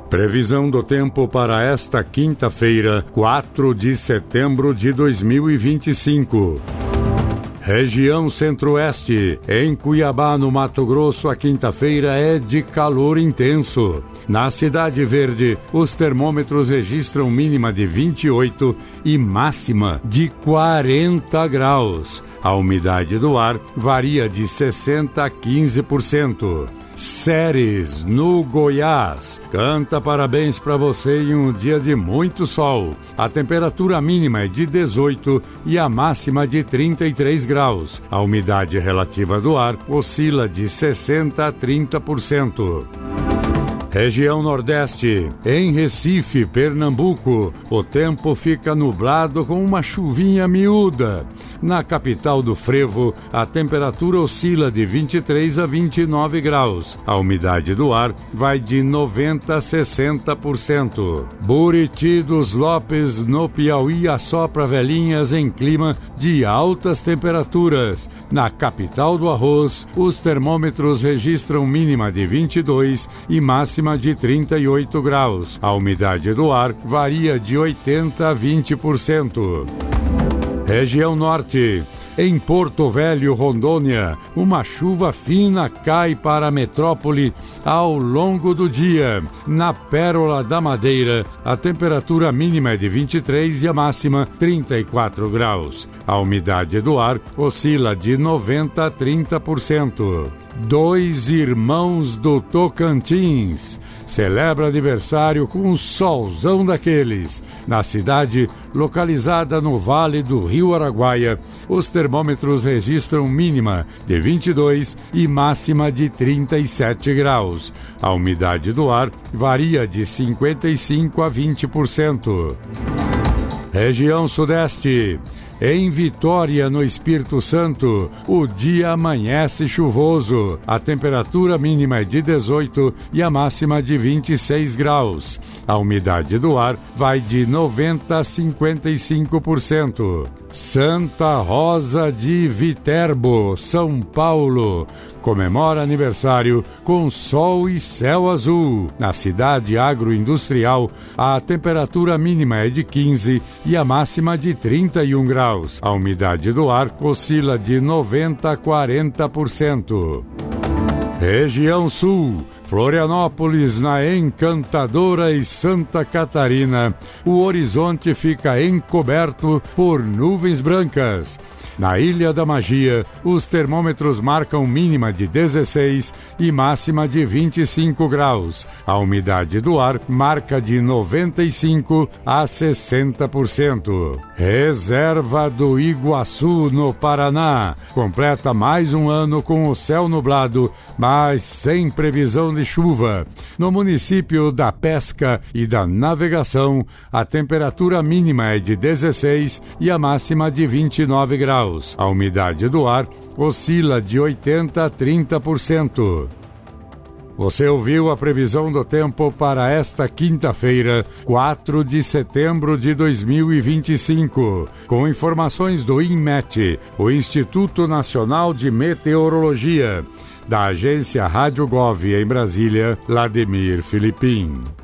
Previsão do tempo para esta quinta-feira, 4 de setembro de 2025. Região Centro-Oeste. Em Cuiabá, no Mato Grosso, a quinta-feira é de calor intenso. Na Cidade Verde, os termômetros registram mínima de 28 e máxima de 40 graus. A umidade do ar varia de 60% a 15%. Séries no Goiás. Canta parabéns para você em um dia de muito sol. A temperatura mínima é de 18 e a máxima de 33 graus. A umidade relativa do ar oscila de 60% a 30%. Região Nordeste. Em Recife, Pernambuco, o tempo fica nublado com uma chuvinha miúda. Na capital do frevo, a temperatura oscila de 23 a 29 graus. A umidade do ar vai de 90% a 60%. Buriti dos Lopes, no Piauí, assopra velhinhas em clima de altas temperaturas. Na capital do arroz, os termômetros registram mínima de 22 e máxima de 38 graus. A umidade do ar varia de 80% a 20%. Região Norte. Em Porto Velho, Rondônia, uma chuva fina cai para a metrópole ao longo do dia. Na Pérola da Madeira, a temperatura mínima é de 23 e a máxima 34 graus. A umidade do ar oscila de 90% a 30%. Dois Irmãos do Tocantins celebra aniversário com um solzão daqueles. Na cidade, localizada no Vale do Rio Araguaia, os termômetros registram mínima de 22 e máxima de 37 graus. A umidade do ar varia de 55% a 20%. Região Sudeste. Em Vitória, no Espírito Santo, o dia amanhece chuvoso. A temperatura mínima é de 18 e a máxima de 26 graus. A umidade do ar vai de 90% a 55%. Santa Rosa de Viterbo, São Paulo, comemora aniversário com sol e céu azul. Na cidade agroindustrial, a temperatura mínima é de 15 e a máxima de 31 graus. A umidade do ar oscila de 90% a 40%. Região Sul. Florianópolis, na Encantadora e Santa Catarina, o horizonte fica encoberto por nuvens brancas. Na Ilha da Magia, os termômetros marcam mínima de 16 e máxima de 25 graus. A umidade do ar marca de 95% a 60%. Reserva do Iguaçu, no Paraná, completa mais um ano com o céu nublado, mas sem previsão de chuva. No município da Pesca e da Navegação, a temperatura mínima é de 16 e a máxima de 29 graus. A umidade do ar oscila de 80% a 30%. Você ouviu a previsão do tempo para esta quinta-feira, 4 de setembro de 2025, com informações do INMET, o Instituto Nacional de Meteorologia, da agência Rádio Gov em Brasília, Vladimir Filipim.